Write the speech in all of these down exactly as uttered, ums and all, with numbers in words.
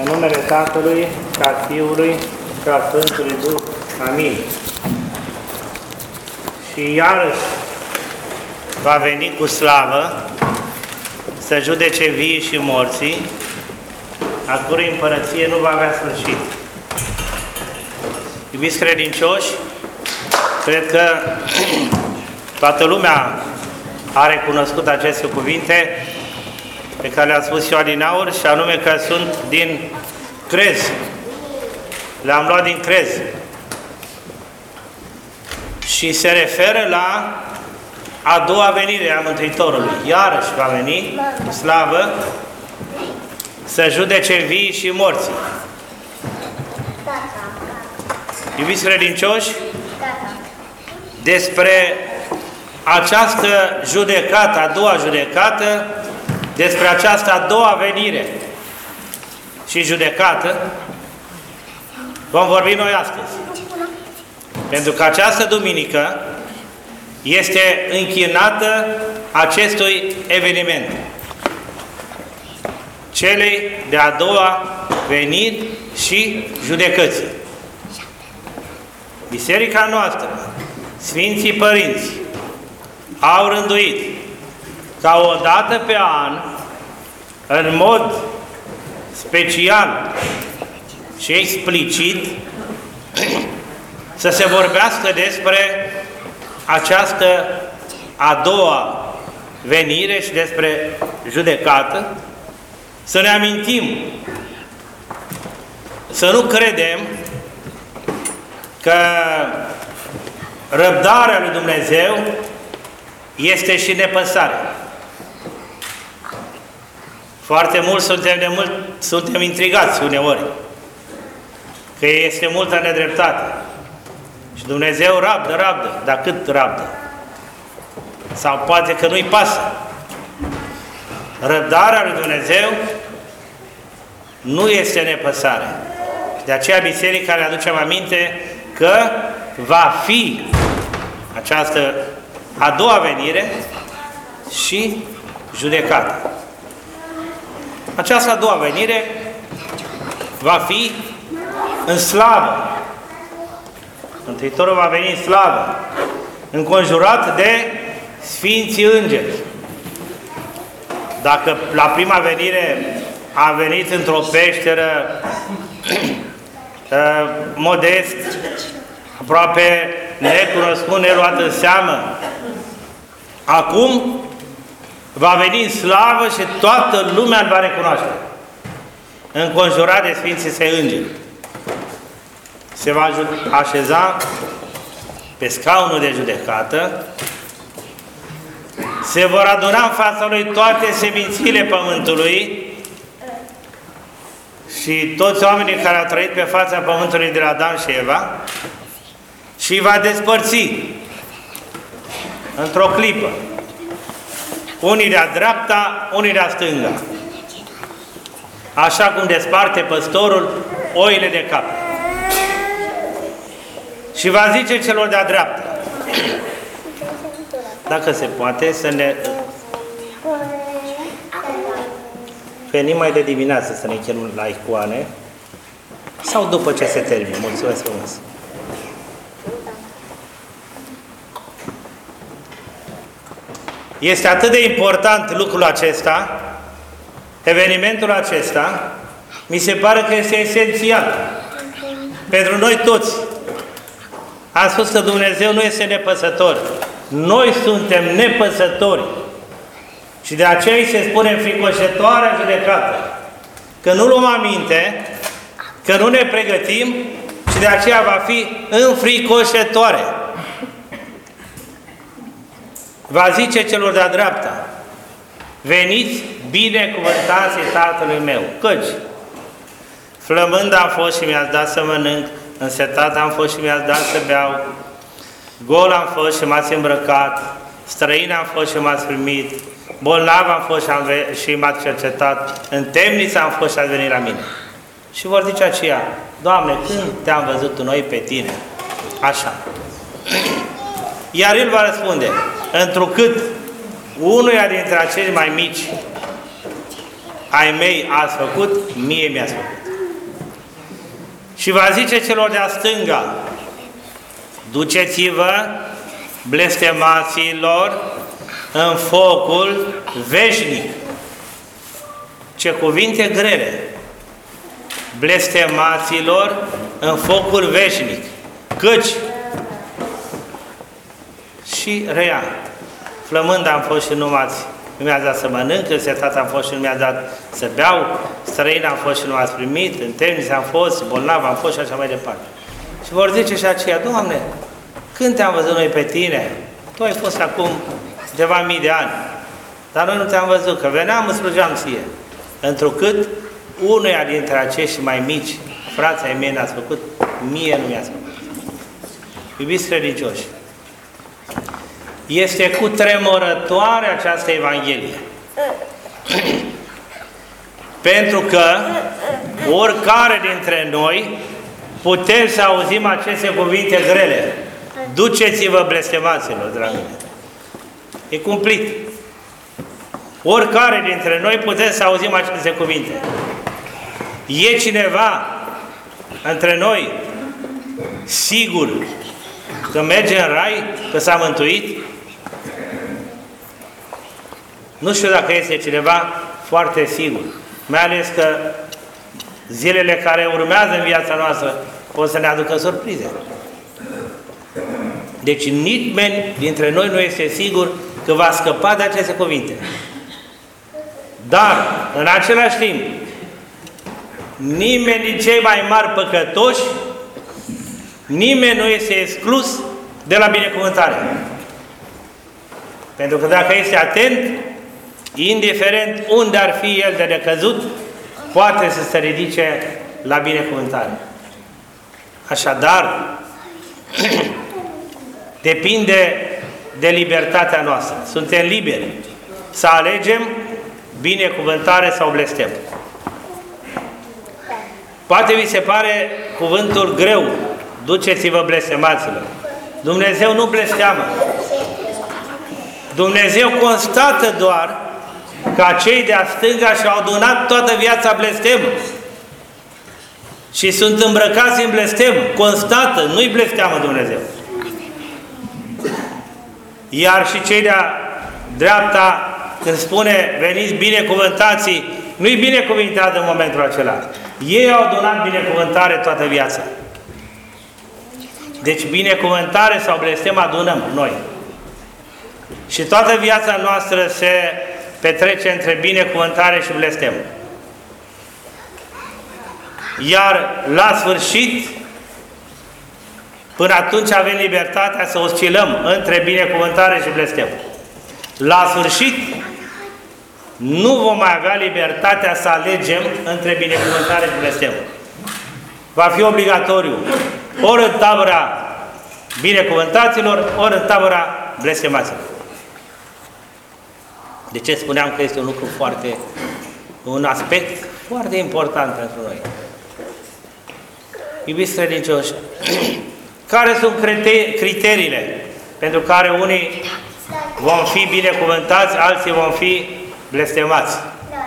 În numele Tatălui, și a Fiului, și a Sfântului Duh. Amin. Și iarăși va veni cu slavă să judece vii și morții, a cărui împărăție nu va avea sfârșit. Iubiți credincioși, cred că toată lumea a recunoscut aceste cuvinte pe care le-a spus eu adinauri, și anume că sunt din Crez. Le-am luat din Crez. Și se referă la a doua venire a Mântuitorului. Iarăși va veni, slavă, să judece vii și morții. Iubiți credincioși, despre această judecată, a doua judecată, despre această a doua venire și judecată, vom vorbi noi astăzi. Pentru că această duminică este închinată acestui eveniment, celei de-a doua veniri și judecății. Biserica noastră, Sfinții Părinți, au rânduit ca o dată pe an, în mod special și explicit, să se vorbească despre această a doua venire și despre judecată, să ne amintim, să nu credem că răbdarea lui Dumnezeu este și nepăsare. Foarte mult suntem, de mult, suntem intrigați uneori că este multă nedreptate. Și Dumnezeu rabdă, rabdă, dar cât rabdă? Sau poate că nu-i pasă. Răbdarea lui Dumnezeu nu este nepăsare. De aceea Biserica ne aducem aminte că va fi această a doua venire și judecată. Această a doua venire va fi în slavă. Mântuitorul va veni în slavă, înconjurat de Sfinții Îngeri. Dacă la prima venire a venit într-o peșteră modest, aproape necunoscut, neluat în seamă, acum va veni în slavă și toată lumea îl va recunoaște, înconjurat de Sfinții Săi Îngeri. Se va așeza pe scaunul de judecată, se vor aduna în fața lui toate semințiile pământului și toți oamenii care au trăit pe fața pământului de la Adam și Eva, și va despărți într-o clipă, unii de-a dreapta, unii de-a stânga, așa cum desparte păstorul oile de cap. Și va zice celor de-a dreapta, dacă se poate, să ne venim mai de dimineață să ne chem la icoane, sau după ce se termină. Mulțumesc frumos! Este atât de important lucrul acesta, evenimentul acesta, mi se pare că este esențial pentru noi toți. Am spus că Dumnezeu nu este nepăsător. Noi suntem nepăsători. Și de aceea îi se spune înfricoșătoarea judecată. Că nu luăm aminte, că nu ne pregătim și de aceea va fi înfricoșătoare. Va zice celor de-a dreapta, veniți binecuvântați Tatălui meu, căci flămând am fost și mi-ați dat să mănânc, însetat am fost și mi-ați dat să beau, gol am fost și m-ați îmbrăcat, străin am fost și m-ați primit, bolnav am fost și m-ați cercetat, în temniță am fost și ați venit la mine. Și vor zice aceea, Doamne, când te-am văzut noi pe tine? Așa. Iar El va răspunde, întrucât unuia dintre acești mai mici ai mei ați făcut, mie mi-ați făcut. Și va zice celor de-a stânga, duceți-vă, blestemaților, în focul veșnic. Ce cuvinte grele! Blestemaților în focul veșnic. Căci și rea, flămând am fost și nu m-ați, nu mi-ați dat să mănânc, însetat am fost și nu mi-ați dat să beau, străin am fost și nu m-ați primit, în temniță am fost, bolnav am fost și așa mai departe. Și vor zice și aceia, Doamne, când te-am văzut noi pe tine? Tu ai fost acum ceva mii de ani, dar noi nu te-am văzut, că veneam, îți slujeam ție. Întrucât unuia dintre acești mai mici, frații ai mei n-ați făcut, mie nu mi-ați făcut. Iubiți credincioși, este cutremurătoare această Evanghelie. Pentru că oricare dintre noi putem să auzim aceste cuvinte grele. Duceți-vă, blestemaților, dragii mei. E cumplit. Oricare dintre noi putem să auzim aceste cuvinte. E cineva între noi sigur că merge în rai, că s-a mântuit? Nu știu dacă este cineva foarte sigur. Mai ales că zilele care urmează în viața noastră pot să ne aducă surprize. Deci nimeni dintre noi nu este sigur că va scăpa de aceste cuvinte. Dar, în același timp, nimeni din cei mai mari păcătoși, nimeni nu este exclus de la binecuvântare. Pentru că dacă este atent, indiferent unde ar fi el de necăzut, poate să se ridice la binecuvântare. Așadar, depinde de libertatea noastră. Suntem liberi să alegem binecuvântare sau blestem. Poate vi se pare cuvântul greu, duceți-vă, blestemaților. Dumnezeu nu blesteamă. Dumnezeu constată doar că cei de-a stânga și-au adunat toată viața blestem și sunt îmbrăcați în blestem. Constată, nu-i blesteamă Dumnezeu. Iar și cei de-a dreapta, când spune veniți binecuvântații, nu-i binecuvântat în momentul acela. Ei au adunat binecuvântare toată viața. Deci binecuvântare sau blestem adunăm noi. Și toată viața noastră se petrece între binecuvântare și blestem. Iar la sfârșit, până atunci avem libertatea să oscilăm între binecuvântare și blestem. La sfârșit, nu vom mai avea libertatea să alegem între binecuvântare și blestem. Va fi obligatoriu ori în tabăra binecuvântaților, ori în tabăra blestemaților. De ce spuneam că este un lucru foarte, un aspect foarte important pentru noi? Iubiți credincioși, care sunt criteriile pentru care unii vom fi binecuvântați, alții vom fi blestemați?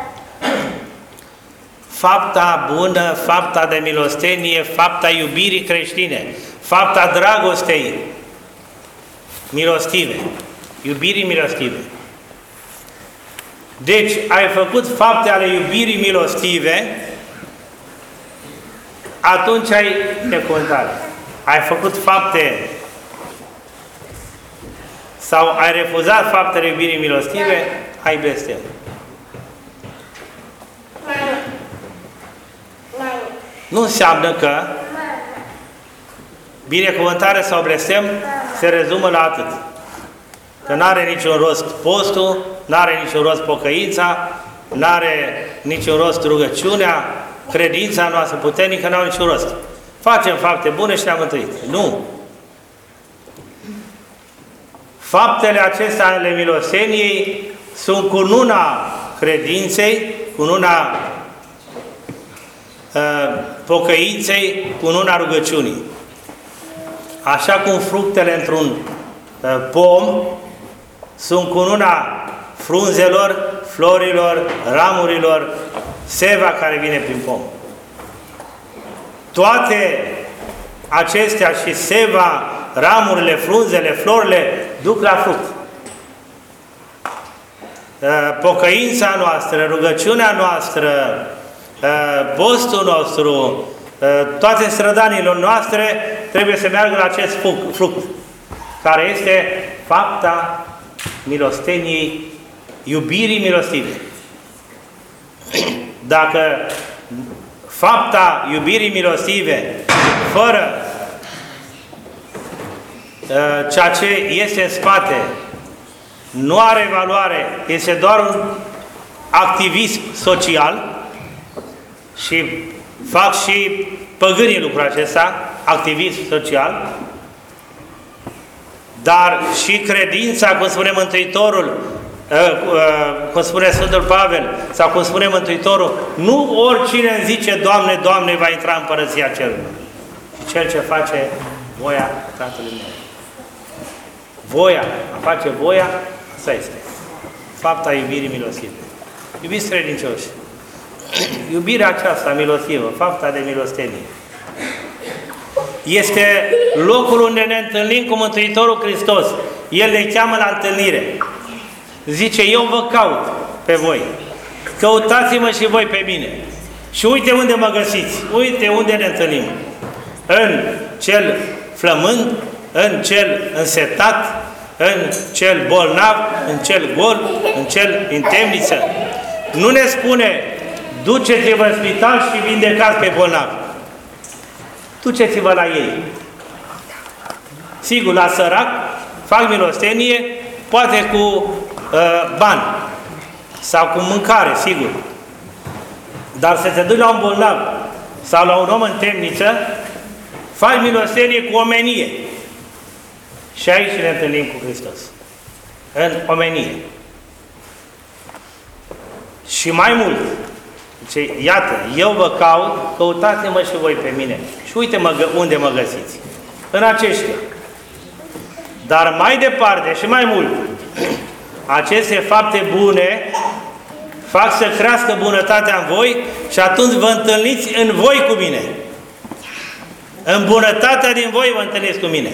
Fapta bună, fapta de milostenie, fapta iubirii creștine, fapta dragostei milostive, iubirii milostive. Deci, ai făcut fapte ale iubirii milostive, atunci ai binecuvântare. Ai făcut fapte sau ai refuzat faptele iubirii milostive, ai blestem. Nu înseamnă că binecuvântare sau blestem se rezumă la atât. Că n-are niciun rost postul, n-are niciun rost pocăința, n-are niciun rost rugăciunea, credința noastră puternică n-au niciun rost. Facem fapte bune și ne-am mântuit. Nu! Faptele acestea ale miloseniei sunt cununa credinței, cununa uh, pocăinței, cununa rugăciunii. Așa cum fructele într-un uh, pom sunt cununa frunzelor, florilor, ramurilor, seva care vine prin pom. toate acestea și seva, ramurile, frunzele, florile, duc la fruct. Pocăința noastră, rugăciunea noastră, postul nostru, toate strădanile noastre trebuie să meargă la acest fruct, care este fapta milosteniei, iubirii milostive. Dacă fapta iubirii milostive, fără uh, ceea ce este în spate, nu are valoare, este doar un activism social, și fac și păgânii lucrul acesta, activism social, dar și credința, cum spune Mântuitorul, cum spune Sfântul Pavel, sau cum spune Mântuitorul, nu oricine îmi zice Doamne, Doamne, va intra în Împărăția Cerului, ci cel ce face voia Tatălui meu. Voia, a face voia, asta este. Fapta iubirii milostive. Iubiți credincioși, iubirea aceasta milostivă, fapta de milostenie, este locul unde ne întâlnim cu Mântuitorul Hristos. El ne cheamă la întâlnire. Zice, eu vă caut pe voi. Căutați-mă și voi pe mine. Și uite unde mă găsiți. Uite unde ne întâlnim. În cel flămând, în cel însetat, în cel bolnav, în cel gol, în cel în temniță. Nu ne spune, duceți-vă în spital și vindecați pe bolnav. Duceți-vă la ei. Sigur, la sărac, fac milostenie, poate cu uh, bani sau cu mâncare, sigur. Dar să te duci la un bolnav sau la un om în temniță, faci milostenie cu omenie. Și aici ne întâlnim cu Hristos. În omenie. Și mai mult, zice, iată, eu vă caut, căutați-mă și voi pe mine. Și uite mă, unde mă găsiți. În aceștia. Dar mai departe și mai mult, aceste fapte bune fac să crească bunătatea în voi și atunci vă întâlniți în voi cu mine. În bunătatea din voi vă întâlniți cu mine.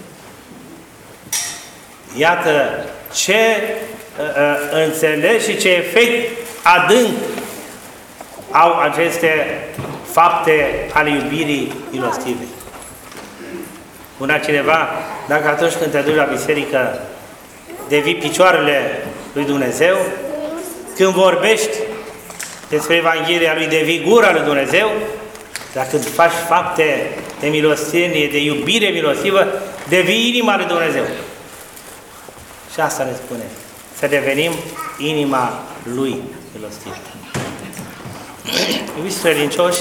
Iată ce uh, înțeleg și ce efect adânc au aceste fapte ale iubirii milostive. Una cineva, dacă atunci când te duci la biserică devii picioarele lui Dumnezeu, când vorbești despre Evanghelia lui devii gura lui Dumnezeu, dar când faci fapte de milostenie, de iubire milostivă, devii inima lui Dumnezeu. Și asta ne spune, să devenim inima lui milostivă. Iubiți credincioși,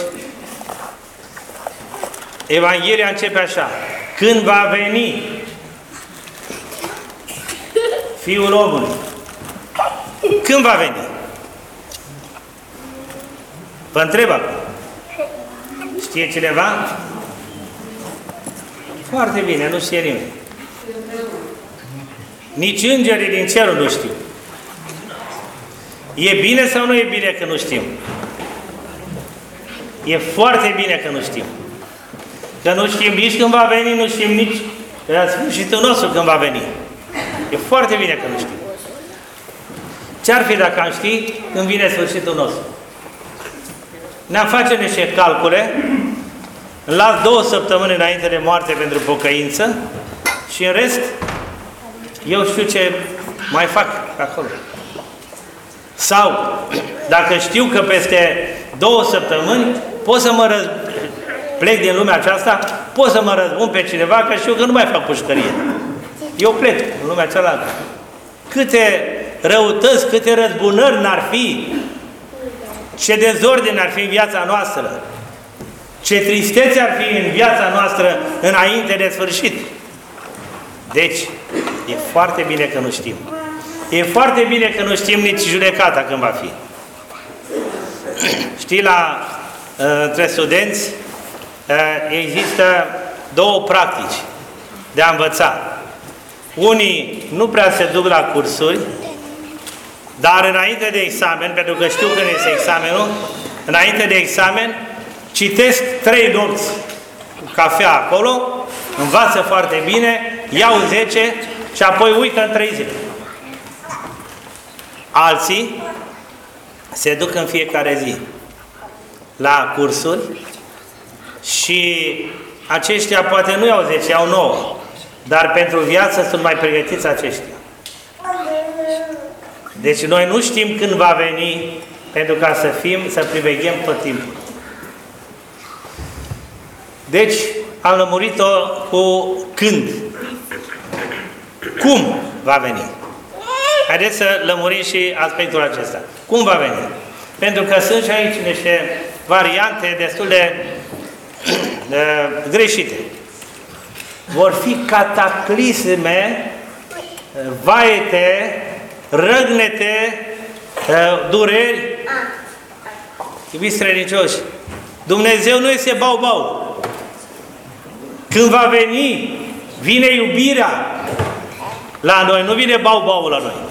Evanghelia începe așa: când va veni Fiul omului. Când va veni? Vă întreb acum. Știe cineva? Foarte bine, nu știe nimeni. Nici îngerii din cerul nu știu. E bine sau nu e bine că nu știm? E foarte bine că nu știm. Că nu știm nici când va veni, nu știm nici la sfârșitul nostru când va veni. E foarte bine că nu știm. Ce-ar fi dacă am ști când vine sfârșitul nostru? Ne-am face niște calcule, las două săptămâni înainte de moarte pentru pocăință și în rest eu știu ce mai fac acolo. Sau, dacă știu că peste două săptămâni pot să mă răz... plec din lumea aceasta, pot să mă răzbun pe cineva, că știu că nu mai fac pușcărie. Eu plec în lumea cealaltă. Câte răutăți, câte răzbunări n-ar fi, ce dezordine ar fi în viața noastră, ce tristețe ar fi în viața noastră înainte de sfârșit. Deci, e foarte bine că nu știm. E foarte bine că nu știm nici judecata când va fi. Știi, la, între studenți există două practici de a învăța. Unii nu prea se duc la cursuri, dar înainte de examen, pentru că știu când este examenul, înainte de examen, citesc trei nopți cu cafea acolo, învață foarte bine, iau zece și apoi uită în trei zile. Alții se duc în fiecare zi la cursuri și aceștia poate nu iau zece, iau nouă, dar pentru viață sunt mai pregătiți aceștia. Deci noi nu știm când va veni, pentru ca să fim, să priveghem tot timpul. Deci am lămurit-o cu când. Cum va veni? Haideți să lămurim și aspectul acesta. Cum va veni? Pentru că sunt și aici niște variante destul de uh, greșite. Vor fi cataclisme, vaete, răgnete, uh, dureri. Iubiți credincioși, Dumnezeu nu este bau-bau. Când va veni, vine iubirea la noi, nu vine bau-bau la noi.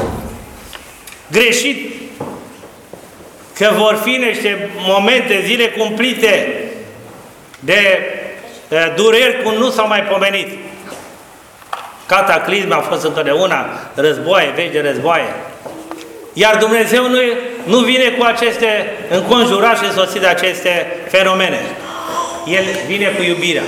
Greșit că vor fi niște momente, zile cumplite de uh, dureri cum nu s-au mai pomenit. Cataclisme au fost întotdeauna, războaie, veci de războaie. Iar Dumnezeu nu, nu vine cu aceste, înconjurat și însoțit de aceste fenomene. El vine cu iubirea.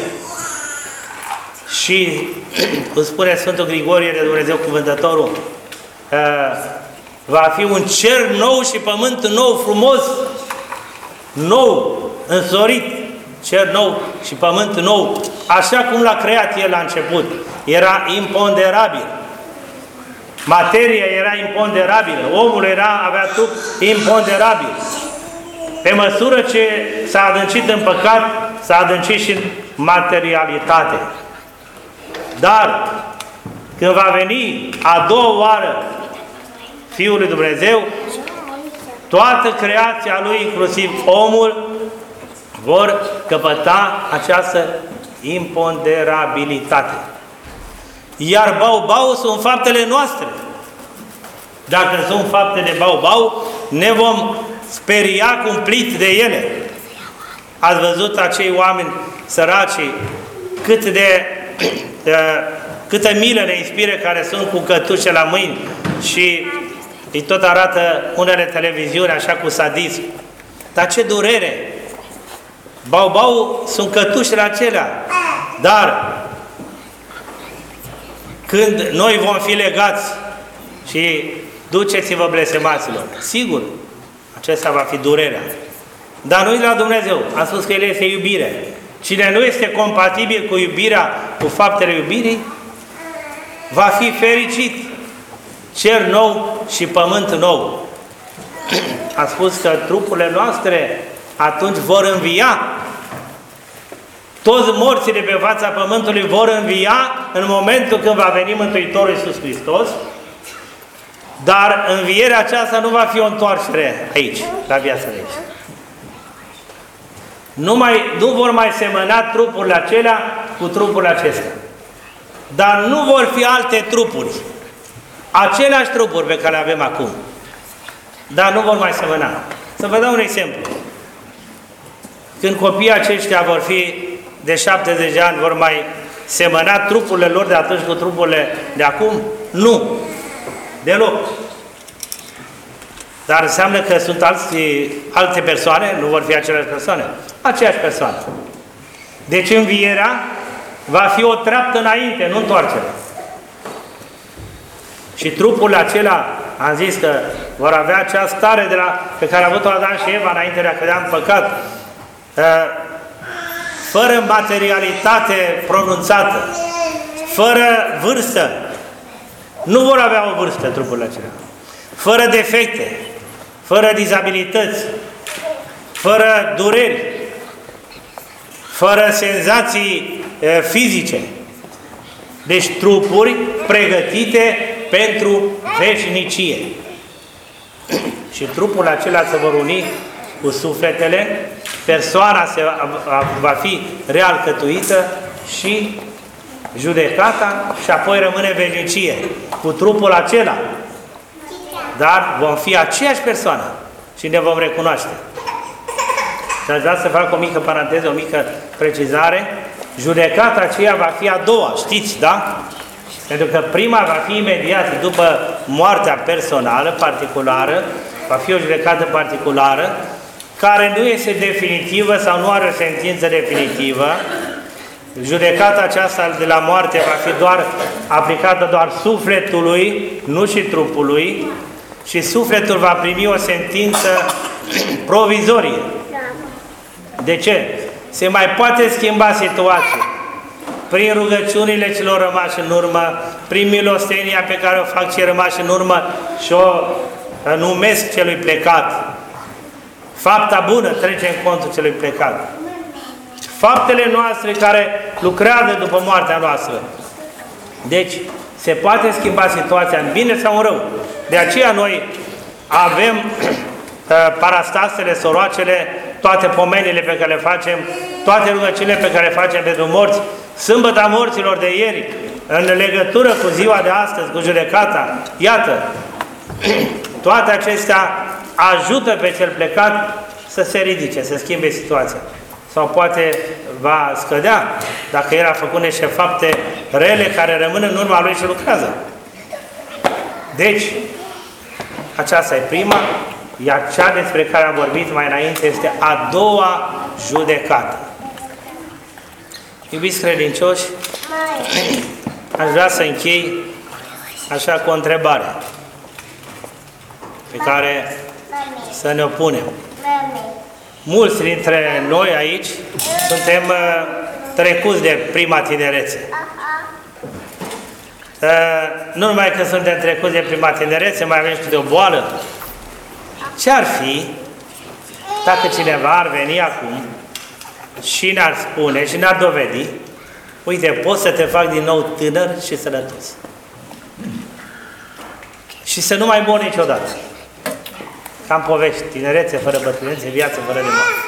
Și îmi spune Sfântul Grigorie de Dumnezeu Cuvântătorul, uh, va fi un cer nou și pământ nou, frumos, nou, însorit, cer nou și pământ nou, așa cum l-a creat El la început. Era imponderabil. Materia era imponderabilă. Omul era, avea trup imponderabil. Pe măsură ce s-a adâncit în păcat, s-a adâncit și în materialitate. Dar, când va veni a doua oară Fiul lui Dumnezeu, toată creația Lui, inclusiv omul, vor căpăta această imponderabilitate. Iar bau-bau sunt faptele noastre. Dacă sunt fapte de bau-bau, ne vom speria cumplit de ele. Ați văzut acei oameni săraci, cât de, de câtă milă ne inspiră, care sunt cu cătușe la mâini și îi tot arată unele televiziuni așa cu sadism. Dar ce durere! Bau-bau sunt cătușele acelea. Dar când noi vom fi legați și duceți-vă blesemaților, sigur, acesta va fi durerea. Dar nu la Dumnezeu. Am spus că El este iubire. Cine nu este compatibil cu iubirea, cu faptele iubirii, va fi fericit. Cer nou și pământ nou. Am spus că trupurile noastre atunci vor învia. Toți morții de pe fața pământului vor învia în momentul când va veni Mântuitorul Iisus Hristos, dar învierea aceasta nu va fi o întoarcere aici, la viața de aici. Nu, mai, nu vor mai semăna trupurile acelea cu trupurile acestea. Dar nu vor fi alte trupuri. Aceleași trupuri pe care le avem acum. Dar nu vor mai semăna. Să vă dau un exemplu. Când copiii aceștia vor fi de șaptezeci de ani, vor mai semăna trupurile lor de atunci cu trupurile de acum? Nu. Deloc. Dar înseamnă că sunt alții, alte persoane, nu vor fi aceleași persoane. Aceeași persoană. Deci învierea va fi o treaptă înainte, nu întoarcere. Și trupurile acelea, am zis că vor avea acea stare de la, pe care a avut-o Adam și Eva înainte de a cădea în păcat, fără materialitate pronunțată, fără vârstă. Nu vor avea o vârstă trupurile acelea. Fără defecte, fără dizabilități, fără dureri, fără senzații e, fizice. Deci trupuri pregătite pentru veșnicie. Și trupurile acelea se vor uni cu sufletele, persoana se va, va fi realcătuită și judecata și apoi rămâne veșnicie cu trupul acela. Dar vom fi aceeași persoană și ne vom recunoaște. Și aș vrea să fac o mică paranteză, o mică precizare. Judecata aceea va fi a doua, știți, da? Pentru că prima va fi imediat după moartea personală, particulară, va fi o judecată particulară, care nu este definitivă sau nu are o sentință definitivă. Judecata aceasta de la moarte va fi doar aplicată doar sufletului, nu și trupului, și sufletul va primi o sentință provizorie. De ce? Se mai poate schimba situația prin rugăciunile celor rămași în urmă, prin milostenia pe care o fac cei rămași în urmă și o numesc celui plecat. Fapta bună trece în contul celui plecat. Faptele noastre care lucrează după moartea noastră. Deci, se poate schimba situația în bine sau în rău. De aceea noi avem parastasele, soroacele, toate pomenile pe care le facem, toate rugăciunile pe care le facem pentru morți, sâmbăta morților de ieri, în legătură cu ziua de astăzi, cu judecata. Iată, toate acestea ajută pe cel plecat să se ridice, să schimbe situația. Sau poate va scădea dacă el a făcut niște fapte rele care rămân în urma lui și lucrează. Deci, aceasta e prima, iar cea despre care am vorbit mai înainte este a doua judecată. Iubiți credincioși, aș vrea să închei așa cu o întrebare pe care să ne o punem. Mulți dintre noi aici suntem uh, trecuți de prima tinerețe. Uh, nu numai că suntem trecuți de prima tinerețe, mai avem și de o boală. Ce ar fi dacă cineva ar veni acum și ne-ar spune și ne-ar dovedi: uite, poți să te fac din nou tânăr și sănătos și să nu mai mori niciodată. Cam povești, tinerețe fără bătrânețe, viață fără de moarte.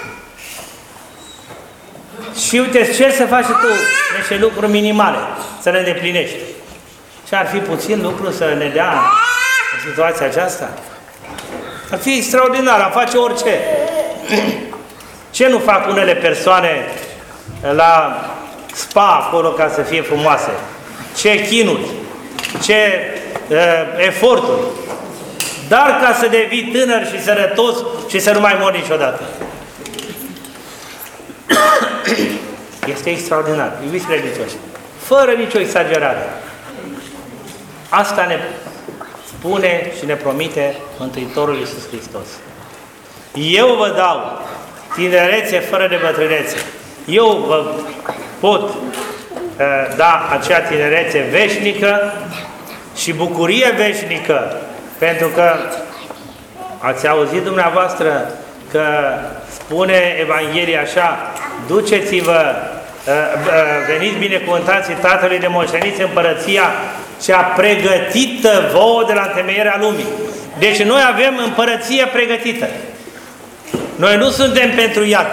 Și uite, ce să faci și tu niște lucruri minimale, să le îndeplinești. Și ar fi puțin lucru să ne dea în situația aceasta? Ar fi extraordinar, am face orice. Ce nu fac unele persoane la spa acolo ca să fie frumoase? Ce chinuri, ce uh, eforturi. Dar ca să devii tânăr și sănătos și să nu mai mori niciodată. Este extraordinar, iubiți credincioși. Fără nicio exagerare. Asta ne spune și ne promite Mântuitorul Iisus Hristos. Eu vă dau tinerețe fără de bătrânețe. Eu vă pot uh, da acea tinerețe veșnică și bucurie veșnică. Pentru că ați auzit dumneavoastră că spune Evanghelia așa: duceți-vă, veniți binecuvântați Tatălui de moșteniți împărăția cea pregătită vouă de la întemeierea lumii. Deci noi avem împărăție pregătită. Noi nu suntem pentru iad.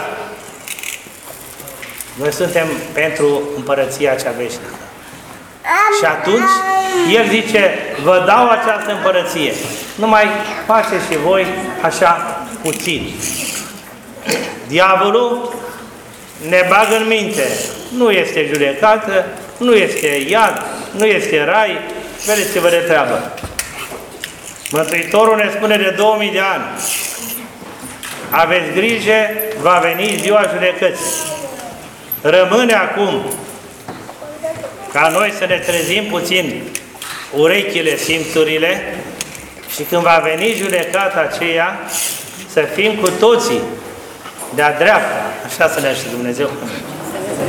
Noi suntem pentru împărăția cea veșnică. Și atunci, el zice: vă dau această împărăție. Numai faceți și voi așa puțin. Diavolul ne bagă în minte: nu este judecată, nu este iad, nu este rai, vedeți-vă de treabă. Mântuitorul ne spune de două mii de ani: aveți grijă, va veni ziua judecății. Rămâne acum ca noi să ne trezim puțin urechile, simțurile, și când va veni judecata aceea, să fim cu toții de-a dreapta, așa să ne aștept Dumnezeu.